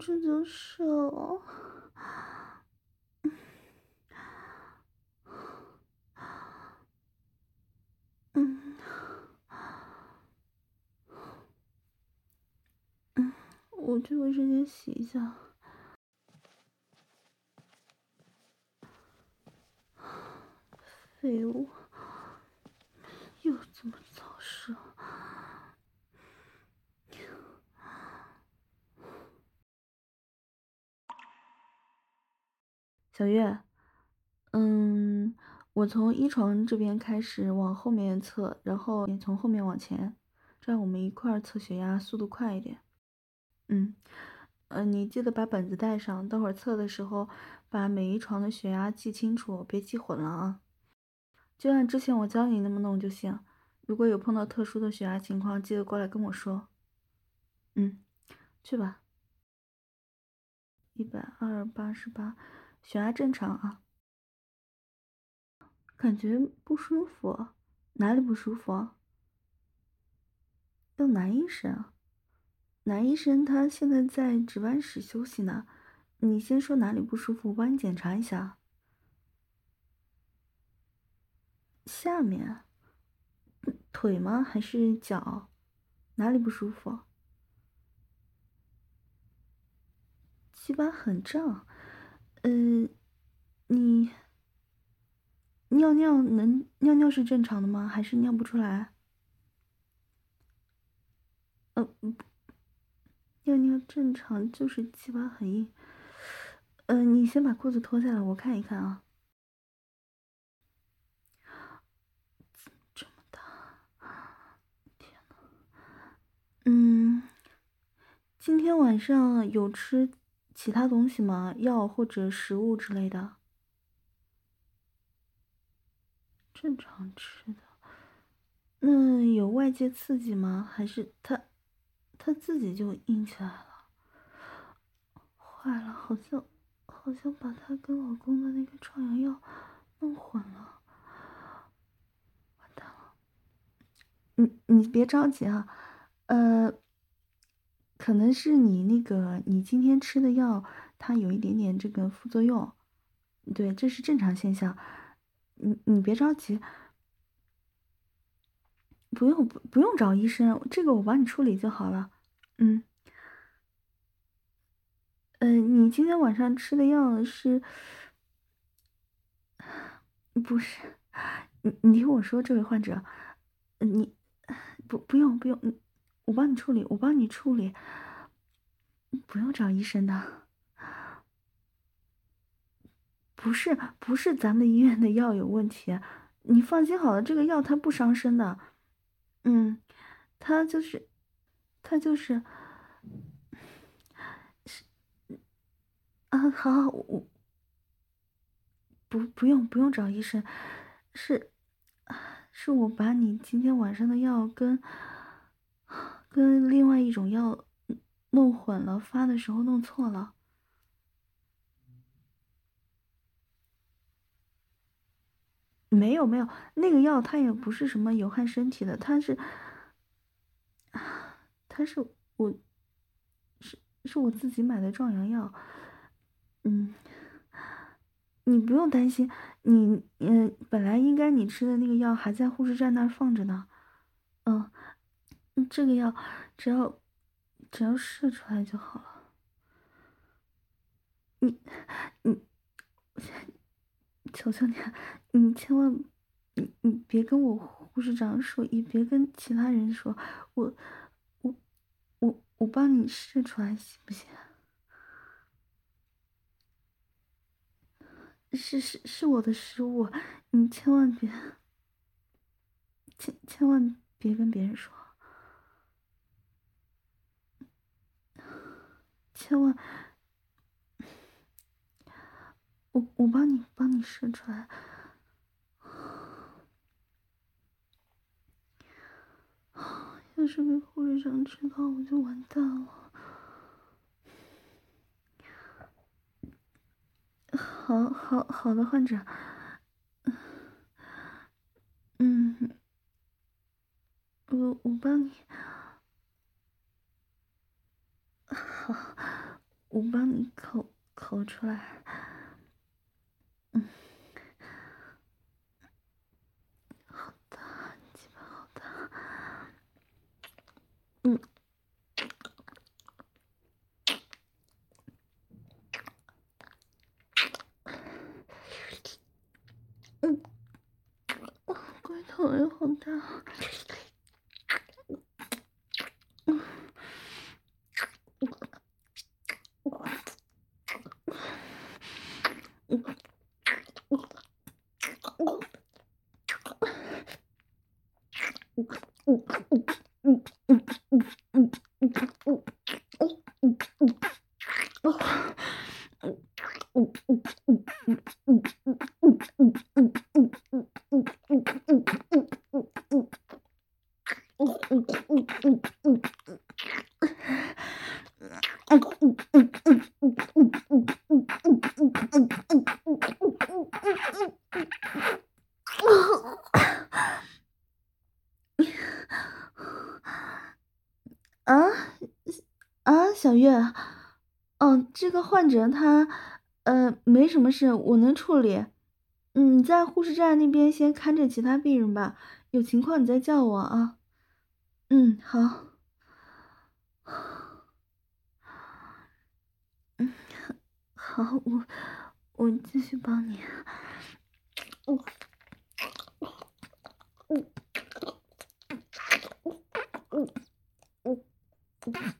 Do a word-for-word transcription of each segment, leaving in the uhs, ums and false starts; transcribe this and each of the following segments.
这就射。嗯嗯，我去卫生间洗一下。废物，又这么早射。小月，嗯，我从一床这边开始往后面测，然后也从后面往前，这样我们一块儿测血压，速度快一点。嗯，呃，你记得把本子带上，等会儿测的时候把每一床的血压记清楚，别记混了啊。就按之前我教你那么弄就行。如果有碰到特殊的血压情况，记得过来跟我说。嗯，去吧。一百二八十八，血压正常啊。感觉不舒服，哪里不舒服？要男医生啊？男医生他现在在值班室休息呢。你先说哪里不舒服，我帮你检查一下。下面？腿吗？还是脚？哪里不舒服？鸡巴很胀。嗯、你尿尿能尿尿是正常的吗？还是尿不出来？呃，不尿尿正常，就是鸡巴很硬。呃，你先把裤子脱下来，我看一看啊。这么大，天呐。嗯，今天晚上有吃其他东西吗？药或者食物之类的？正常吃的。那有外界刺激吗？还是他他自己就硬起来了？坏了，好像好像把他跟老公的那个壮阳药弄混了。完蛋了。你你别着急啊。呃，可能是你那个你今天吃的药，它有一点点这个副作用。对，这是正常现象。你你别着急。不用不不用找医生，这个我帮你处理就好了。嗯。呃，你今天晚上吃的药是？不是？你你听我说，这位患者，呃你不不用不用，嗯我帮你处理，我帮你处理，不用找医生的。不是不是咱们医院的药有问题，你放心好了，这个药它不伤身的。嗯，它就是它就是啊，好好，我不不用不用找医生，是是我把你今天晚上的药跟跟另外一种药弄混了，发的时候弄错了。没有没有，那个药它也不是什么有害身体的，它是它是我是是我自己买的壮阳药。嗯，你不用担心，你嗯，本来应该你吃的那个药还在护士站那儿放着呢。嗯，这个药只要只要射出来就好了。你你求求你了，你千万你你别跟我护士长说，也别跟其他人说，我我我我帮你试出来行不行？是是是我的失误，你千万别千千万别跟别人说，千万。我我帮你帮你试出来。要是被护士长知道，我就完蛋了。好好好的，患者。嗯，我我帮你。好， 我帮你口口出来。嗯，好大，鸡巴好大。嗯。嗯，龟头也好大。嗯。啊啊，小月，哦，这个患者他呃没什么事，我能处理。嗯，你在护士站那边先看着其他病人吧，有情况你再叫我啊。嗯，好。嗯，好，我我继续帮你。嗯嗯嗯嗯嗯。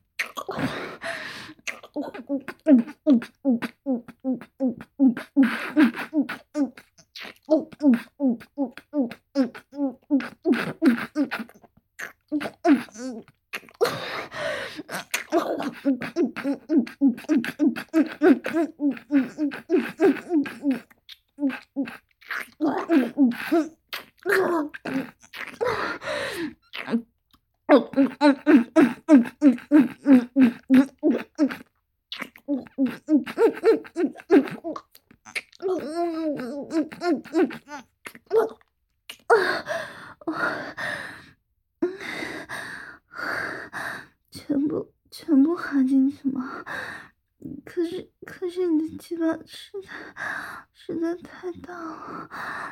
全部全部含进去吗？可是可是你的鸡巴实在实在太大了。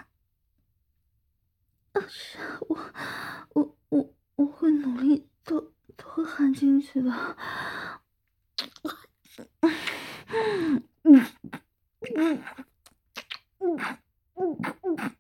是我我我我会努力都都会含进去的。嗯嗯嗯嗯嗯嗯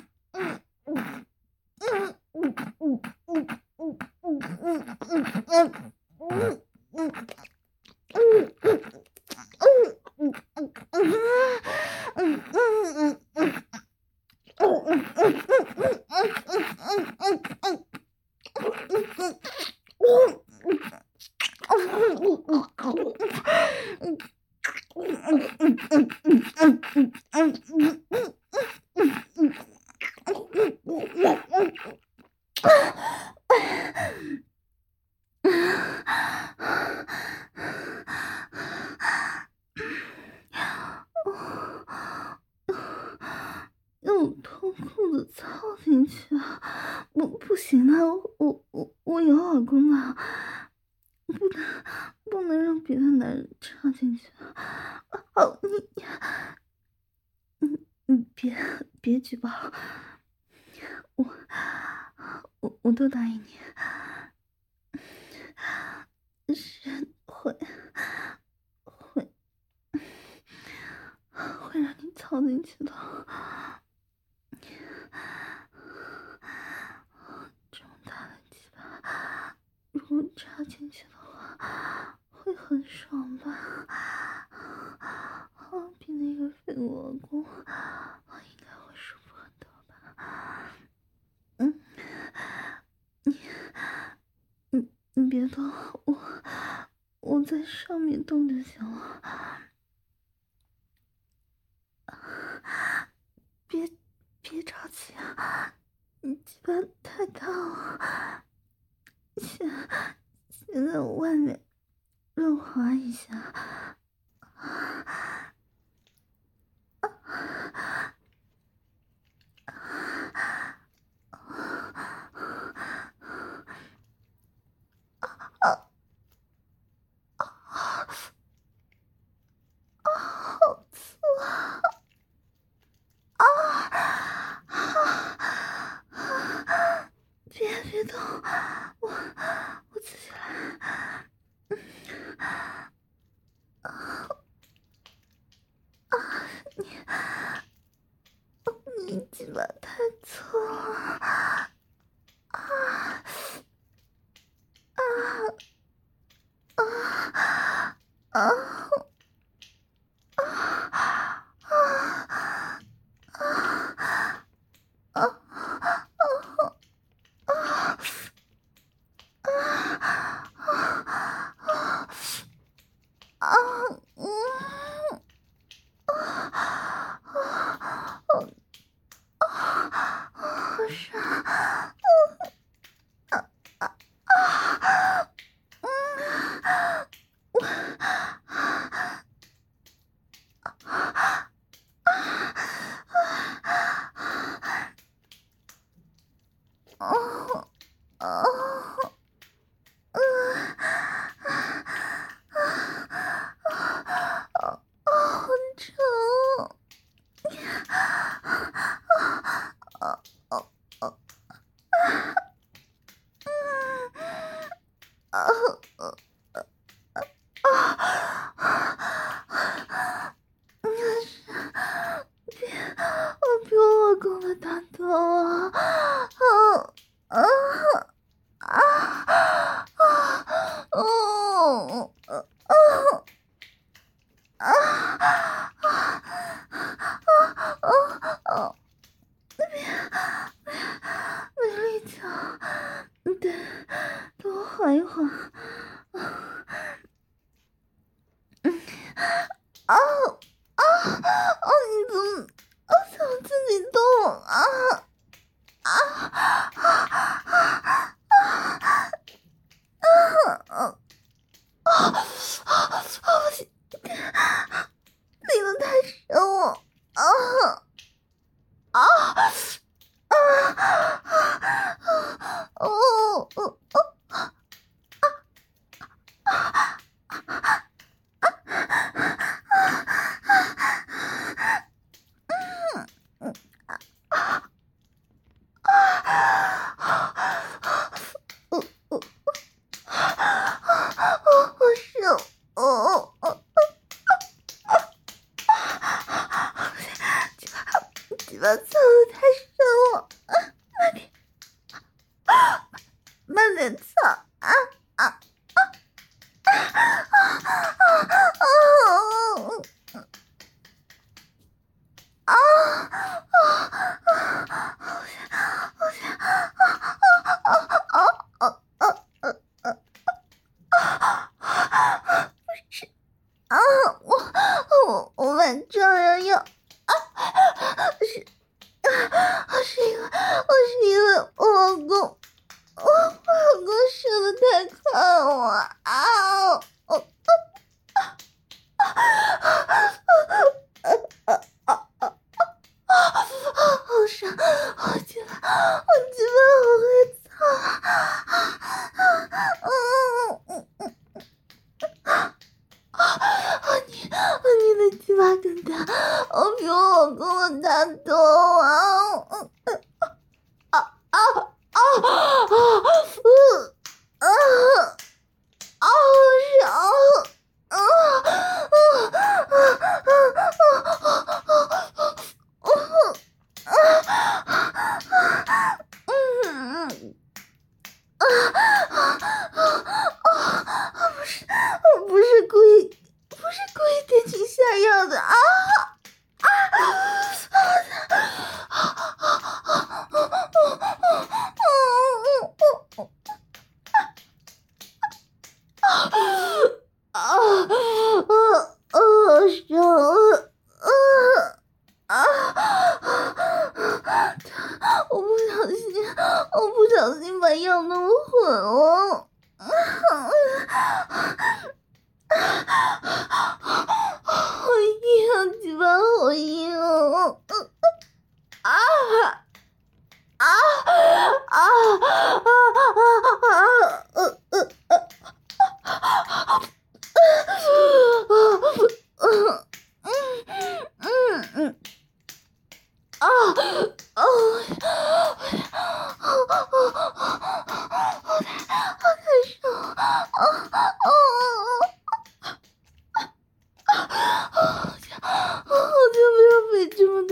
用脱裤子操进去啊！不不行的，我我我有老公的，不能不能让别的男人插进去。哦，你你你别别举报，我我我都答应你，是会会会让你操进去的。这么大的鸡巴，如果插进去的话，会很爽吧？啊，比那个废物老公，我应该会舒服很多吧？嗯，你你你别动，我我在上面动就行了。别别着急啊，你鸡巴太大了，先先在外面润滑一下。 鸡巴太粗了，啊啊啊啊啊！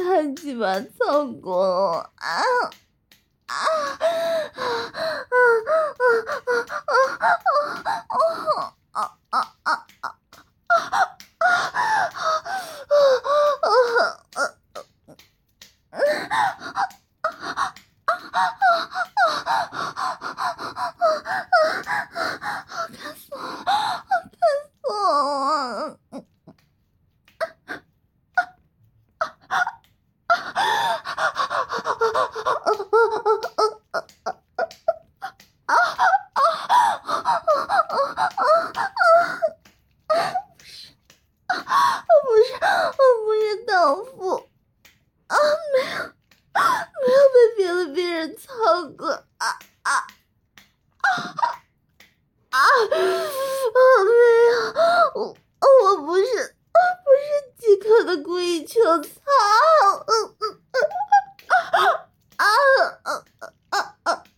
太鸡巴操过了啊啊啊啊啊啊啊啊啊！看死我了！看死我了！不是，我不是荡妇啊！没有，没有被别的别人操过啊啊啊啊！没有，我我不是，我不是饥渴的故意求操。嗯嗯啊啊啊啊啊！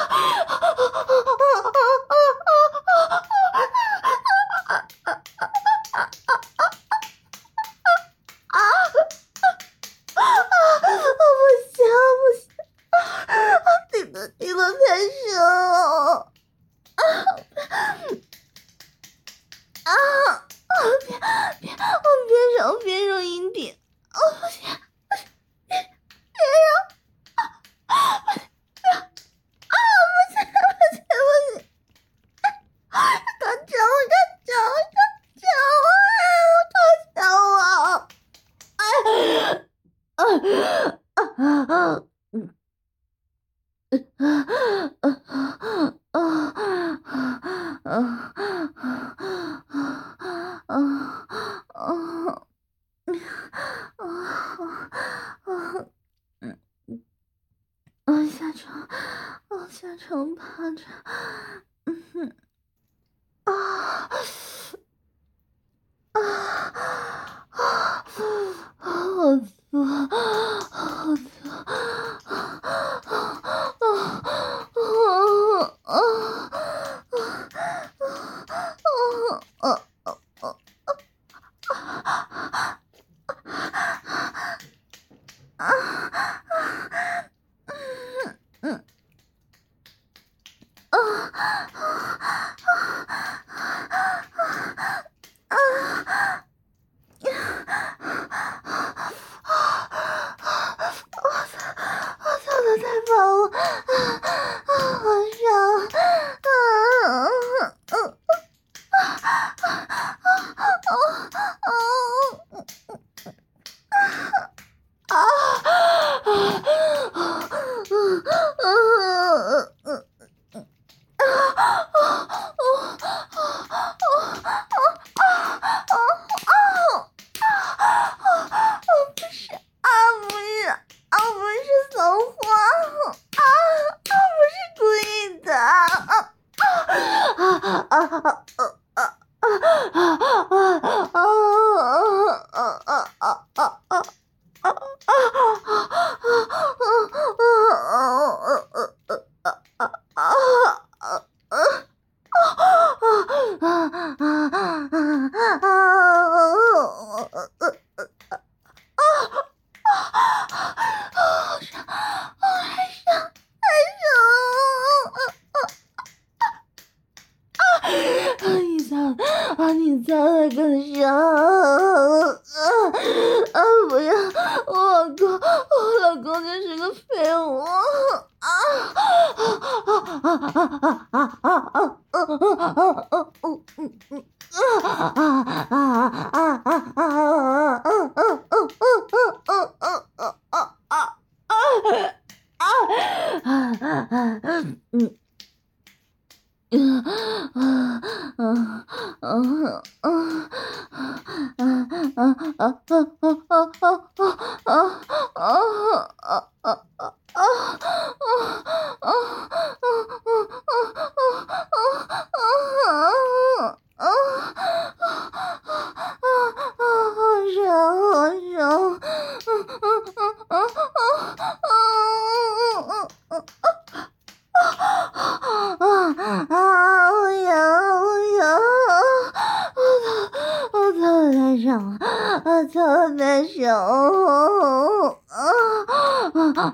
你们太深了啊！别别，我别揉别揉阴蒂，我不行，别别揉，啊不行，啊不行不行不行，他叫我他叫我他叫我，他叫我，哎啊啊啊！我下床，我下床趴着，嗯哼，啊啊啊！好粗，好粗，啊啊啊啊！太棒了，好爽啊！你操的更伤啊！啊！不要，我老公，我老公就是个废物啊！啊啊啊啊啊啊啊啊！嗯嗯嗯嗯嗯嗯啊啊啊啊啊啊啊！嗯嗯嗯嗯嗯嗯嗯嗯啊啊啊啊啊！嗯。嗯啊啊啊啊啊啊啊啊！我痒，我痒，我操！我操的太爽了，我操的太爽了！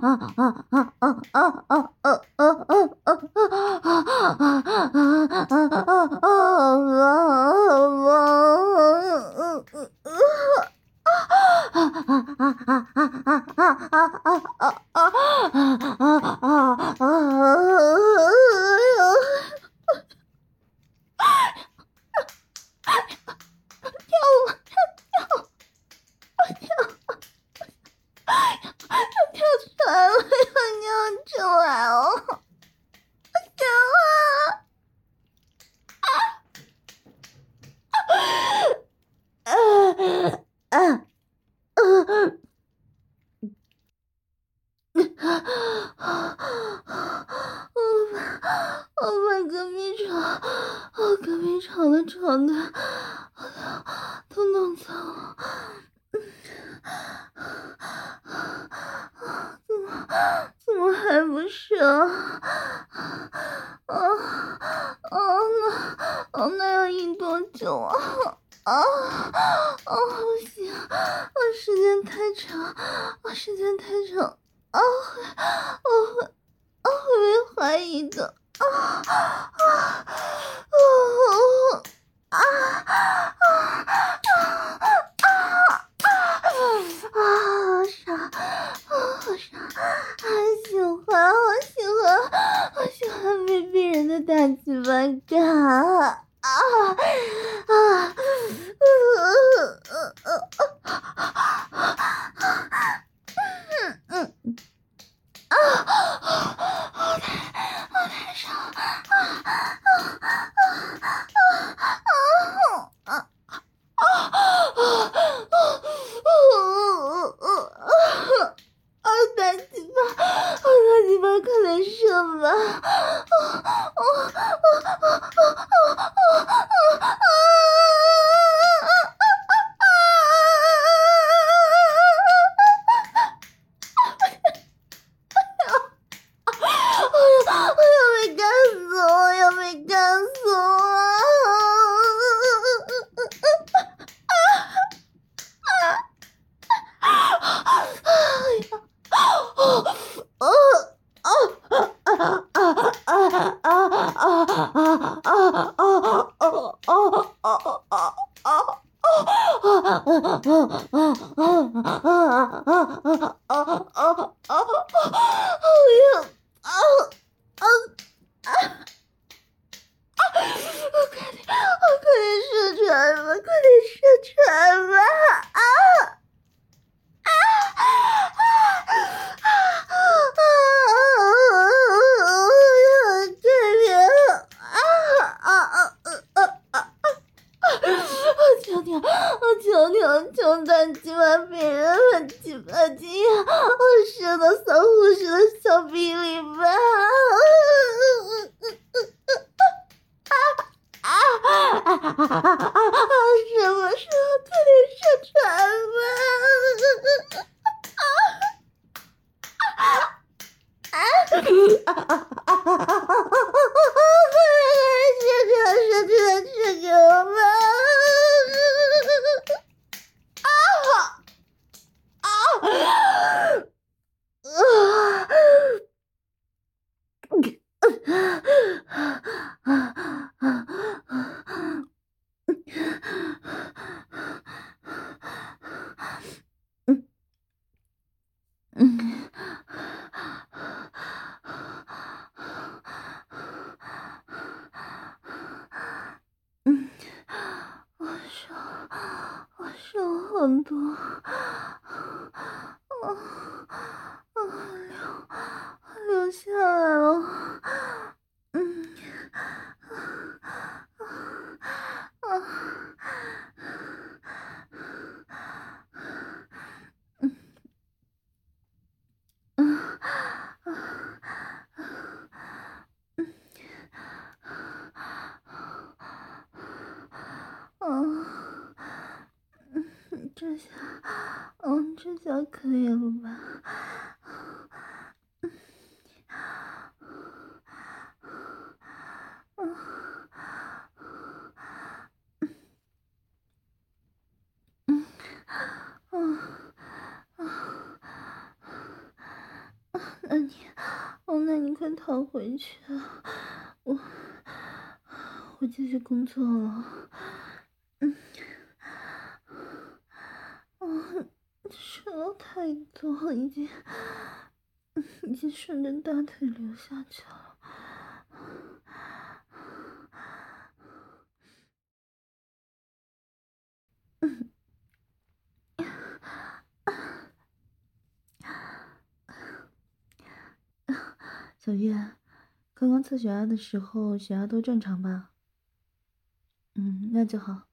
这下那你，哦，那你快逃回去啊！我，我继续工作了。嗯，啊，水了太多，已经，已经顺着大腿流下去了。小月，刚刚测血压的时候，血压都正常吧？嗯，那就好。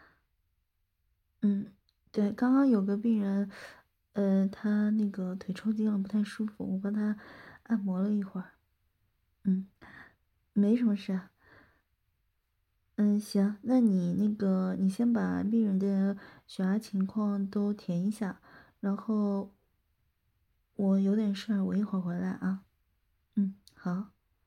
嗯，对，刚刚有个病人，呃，他那个腿抽筋了，不太舒服，我帮他按摩了一会儿。嗯，没什么事啊。嗯，行，那你那个，你先把病人的血压情况都填一下，然后我有点事儿，我一会儿回来啊。嗯，好。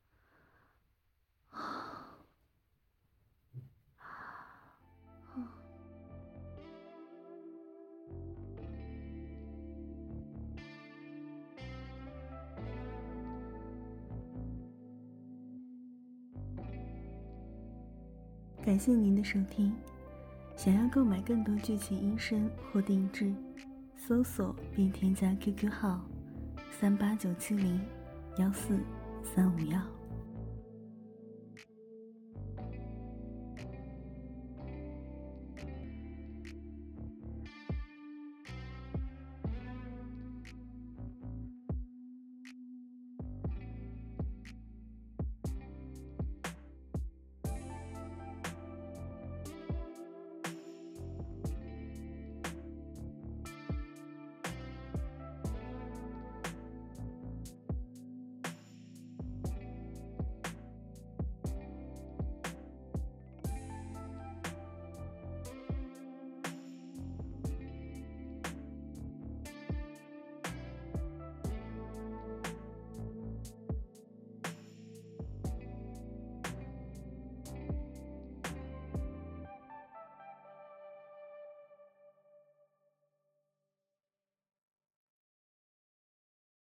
感谢您的收听。想要购买更多剧情音声或定制，搜索并添加 Q Q 号三八九七零幺四三五幺。